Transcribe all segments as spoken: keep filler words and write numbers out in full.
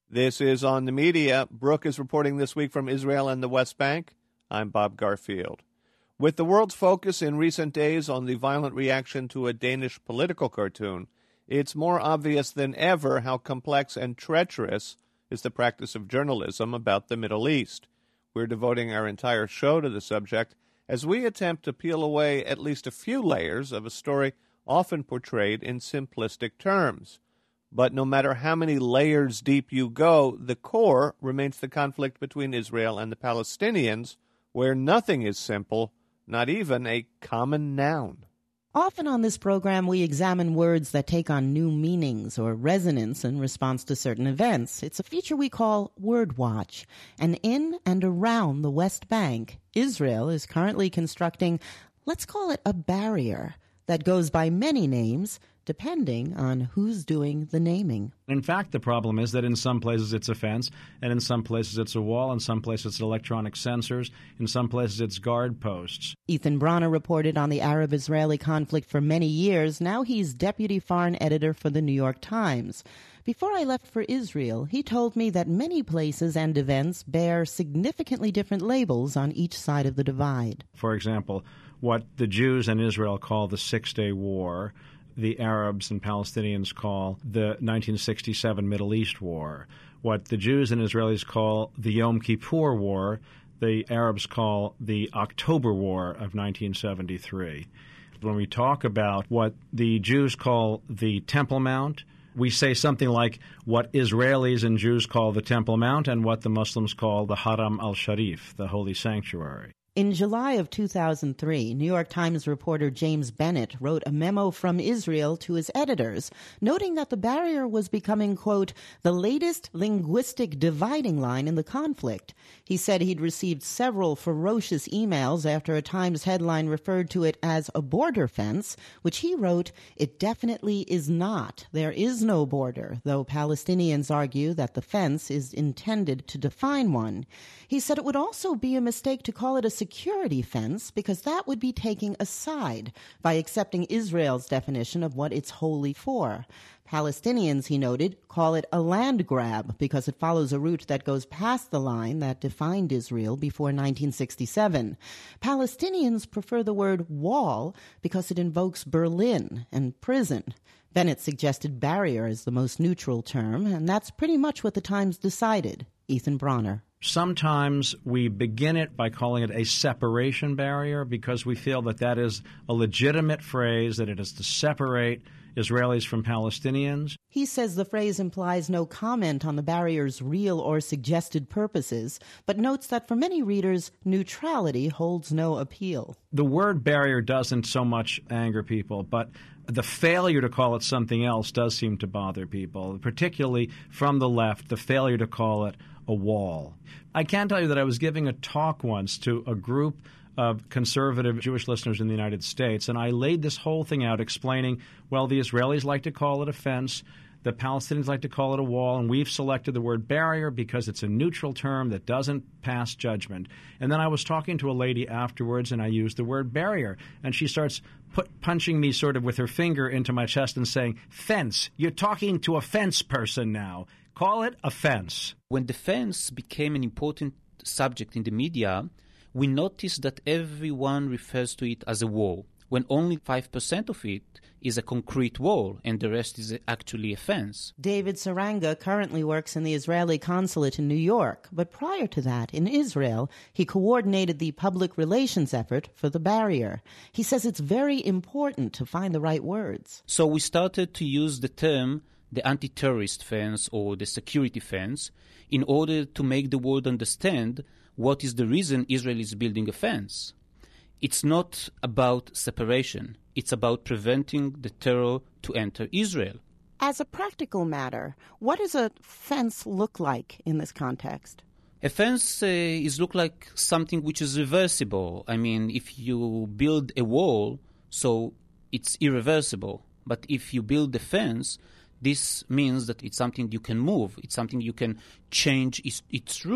This is On the Media. Brooke is reporting this week from Israel and the West Bank. I'm Bob Garfield. With the world's focus in recent days on the violent reaction to a Danish political cartoon, it's more obvious than ever how complex and treacherous is the practice of journalism about the Middle East. We're devoting our entire show to the subject as we attempt to peel away at least a few layers of a story often portrayed in simplistic terms. But no matter how many layers deep you go, the core remains the conflict between Israel and the Palestinians, where nothing is simple, not even a common noun. Often on this program, we examine words that take on new meanings or resonance in response to certain events. It's a feature we call Word Watch. And in and around the West Bank, Israel is currently constructing, let's call it a barrier, that goes by many names, depending on who's doing the naming. In fact, the problem is that in some places it's a fence, and in some places it's a wall, in some places it's electronic sensors, in some places it's guard posts. Ethan Bronner reported on the Arab-Israeli conflict for many years. Now he's deputy foreign editor for the New York Times. Before I left for Israel, he told me that many places and events bear significantly different labels on each side of the divide. For example, what the Jews in Israel call the Six-Day War, the Arabs and Palestinians call the nineteen sixty-seven Middle East War. What the Jews and Israelis call the Yom Kippur War, the Arabs call the October War of nineteen seventy-three. When we talk about what the Jews call the Temple Mount, we say something like what Israelis and Jews call the Temple Mount and what the Muslims call the Haram al-Sharif, the Holy Sanctuary. In July of two thousand three, New York Times reporter James Bennett wrote a memo from Israel to his editors, noting that the barrier was becoming, quote, the latest linguistic dividing line in the conflict. He said he'd received several ferocious emails after a Times headline referred to it as a border fence, which he wrote, it definitely is not. There is no border, though Palestinians argue that the fence is intended to define one. He said it would also be a mistake to call it a security fence because that would be taking a side by accepting Israel's definition of what it's wholly for. Palestinians, he noted, call it a land grab because it follows a route that goes past the line that defined Israel before nineteen sixty-seven. Palestinians prefer the word wall because it invokes Berlin and prison. Bennett suggested barrier as the most neutral term, and that's pretty much what the Times decided. Ethan Bronner. Sometimes we begin it by calling it a separation barrier because we feel that that is a legitimate phrase, that it is to separate Israelis from Palestinians. He says the phrase implies no comment on the barrier's real or suggested purposes, but notes that for many readers, neutrality holds no appeal. The word barrier doesn't so much anger people, but the failure to call it something else does seem to bother people, particularly from the left, the failure to call it a wall. I can tell you that I was giving a talk once to a group of conservative Jewish listeners in the United States, and I laid this whole thing out explaining, well, the Israelis like to call it a fence, the Palestinians like to call it a wall, and we've selected the word barrier because it's a neutral term that doesn't pass judgment. And then I was talking to a lady afterwards, and I used the word barrier, and she starts put, punching me sort of with her finger into my chest and saying, fence, you're talking to a fence person now. Call it a fence. When the fence became an important subject in the media, we noticed that everyone refers to it as a wall, when only five percent of it is a concrete wall and the rest is actually a fence. David Saranga currently works in the Israeli consulate in New York, but prior to that, in Israel, he coordinated the public relations effort for the barrier. He says it's very important to find the right words. So we started to use the term the anti-terrorist fence or the security fence in order to make the world understand what is the reason Israel is building a fence. It's not about separation. It's about preventing the terror to enter Israel. As a practical matter, what does a fence look like in this context? A fence uh, is look like something which is reversible. I mean, if you build a wall, so it's irreversible. But if you build a fence, this means that it's something you can move. It's something you can change its, its route.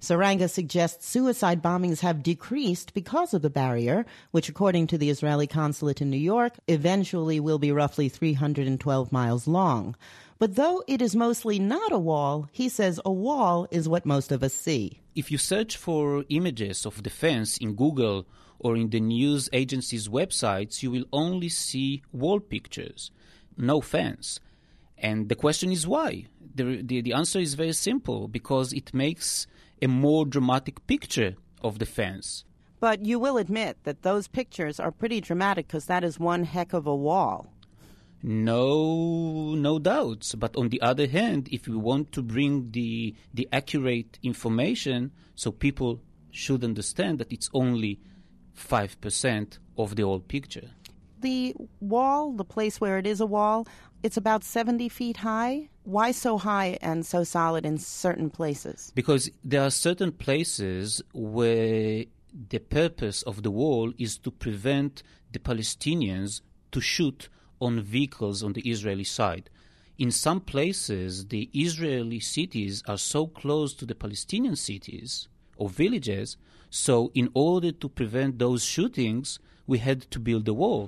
Saranga suggests suicide bombings have decreased because of the barrier, which, according to the Israeli consulate in New York, eventually will be roughly three hundred twelve miles long. But though it is mostly not a wall, he says a wall is what most of us see. If you search for images of the fence in Google or in the news agencies' websites, you will only see wall pictures, no fence. And the question is why? The, the, the answer is very simple, because it makes a more dramatic picture of the fence. But you will admit that those pictures are pretty dramatic because that is one heck of a wall. No, no doubts. But on the other hand, if we want to bring the the accurate information, so people should understand that it's only five percent of the whole picture. The wall, the place where it is a wall, it's about seventy feet high. Why so high and so solid in certain places? Because there are certain places where the purpose of the wall is to prevent the Palestinians to shoot on vehicles on the Israeli side. In some places, the Israeli cities are so close to the Palestinian cities or villages, so in order to prevent those shootings, we had to build a wall.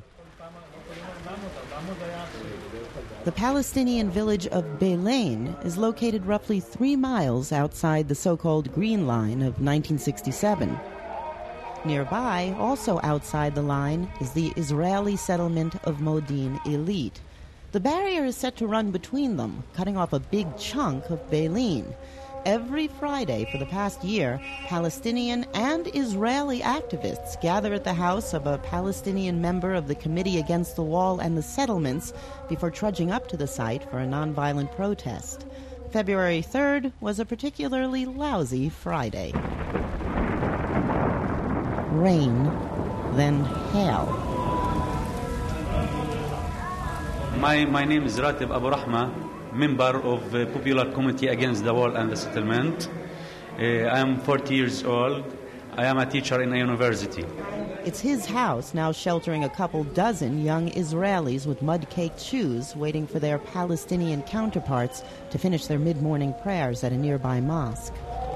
The Palestinian village of Beilain is located roughly three miles outside the so-called Green Line of nineteen sixty-seven. Nearby, also outside the line, is the Israeli settlement of Modin Elite. The barrier is set to run between them, cutting off a big chunk of Beilain. Every Friday for the past year, Palestinian and Israeli activists gather at the house of a Palestinian member of the Committee Against the Wall and the Settlements before trudging up to the site for a nonviolent protest. February third was a particularly lousy Friday. Rain, then hail. My, my name is Ratib Abu Rahma, member of the Popular Committee Against the Wall and the Settlement. Uh, I am forty years old. I am a teacher in a university. It's his house now sheltering a couple dozen young Israelis with mud-caked shoes waiting for their Palestinian counterparts to finish their mid-morning prayers at a nearby mosque.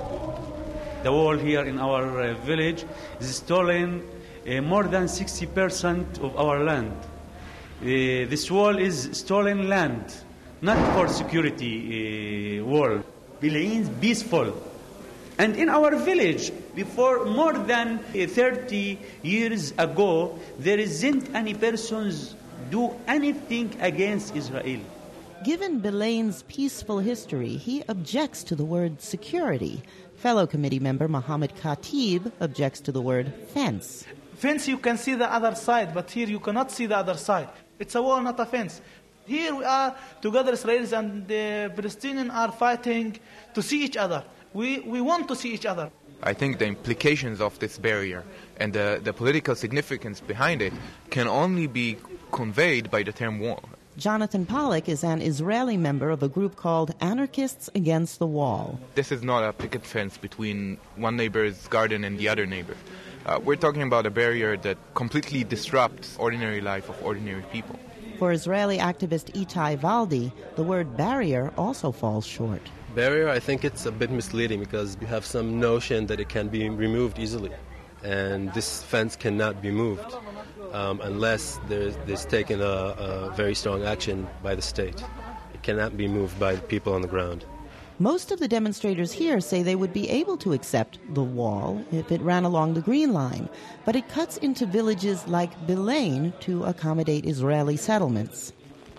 The wall here in our uh, village is stolen uh, more than sixty percent of our land. Uh, this wall is stolen land, not for security uh, wall. Beilain is peaceful. And in our village, before more than uh, thirty years ago, there isn't any persons do anything against Israel. Given Beilain's peaceful history, he objects to the word security. Fellow committee member Mohammed Khatib objects to the word fence. Fence, you can see the other side, but here you cannot see the other side. It's a wall, not a fence. Here we are together, Israelis and the Palestinians are fighting to see each other. We, we want to see each other. I think the implications of this barrier and the, the political significance behind it can only be conveyed by the term wall. Jonathan Pollack is an Israeli member of a group called Anarchists Against the Wall. This is not a picket fence between one neighbor's garden and the other neighbor. Uh, we're talking about a barrier that completely disrupts ordinary life of ordinary people. For Israeli activist Itai Valdi, the word barrier also falls short. Barrier, I think it's a bit misleading because you have some notion that it can be removed easily. And this fence cannot be moved um, unless there's, there's taken a, a very strong action by the state. It cannot be moved by the people on the ground. Most of the demonstrators here say they would be able to accept the wall if it ran along the Green Line, but it cuts into villages like Beilain to accommodate Israeli settlements.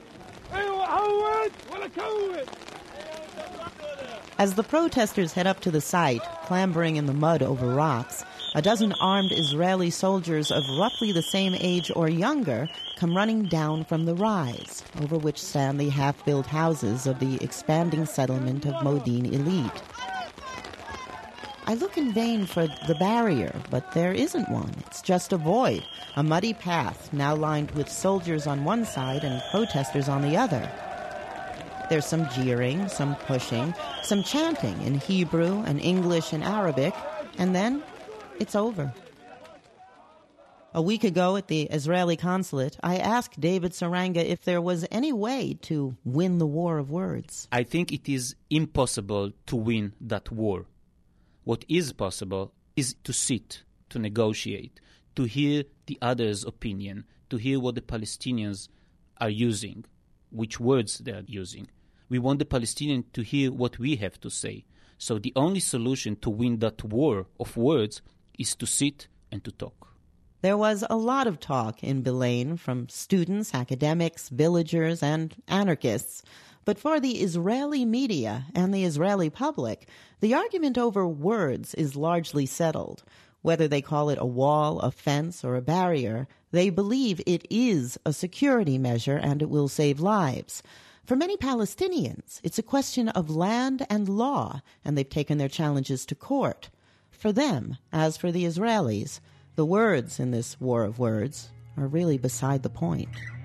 As the protesters head up to the site, clambering in the mud over rocks, a dozen armed Israeli soldiers of roughly the same age or younger come running down from the rise, over which stand the half-built houses of the expanding settlement of Modin Elite. I look in vain for the barrier, but there isn't one. It's just a void, a muddy path now lined with soldiers on one side and protesters on the other. There's some jeering, some pushing, some chanting in Hebrew and English and Arabic, and then it's over. A week ago at the Israeli consulate, I asked David Saranga if there was any way to win the war of words. I think it is impossible to win that war. What is possible is to sit, to negotiate, to hear the other's opinion, to hear what the Palestinians are using, which words they are using. We want the Palestinians to hear what we have to say. So the only solution to win that war of words is to sit and to talk. There was a lot of talk in Belaine from students, academics, villagers, and anarchists. But for the Israeli media and the Israeli public, the argument over words is largely settled. Whether they call it a wall, a fence, or a barrier, they believe it is a security measure and it will save lives. For many Palestinians, it's a question of land and law, and they've taken their challenges to court. For them, as for the Israelis, the words in this war of words are really beside the point.